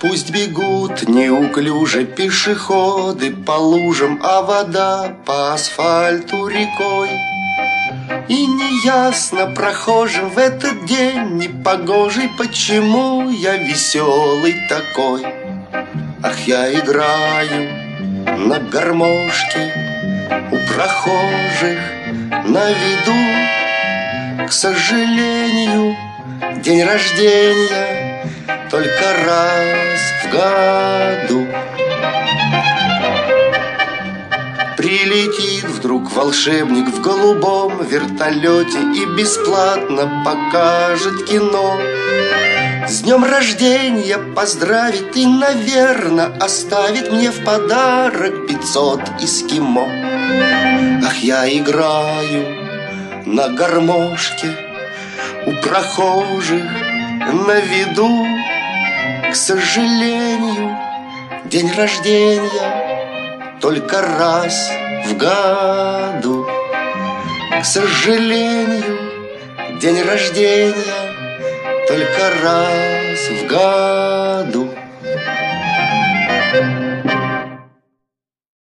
Пусть бегут неуклюже пешеходы по лужам, а вода по асфальту рекой. И неясно прохожим в этот день непогожий, почему я веселый такой. Ах, я играю на гармошке у прохожих на виду. К сожалению, день рождения только раз в году. Прилетит вдруг волшебник в голубом вертолете и бесплатно покажет кино. С днем рождения поздравит и, наверно, оставит мне в подарок 500 эскимо. Ах, я играю на гармошке у прохожих на виду. К сожалению, день рождения только раз в году. К сожалению, день рождения только раз в году.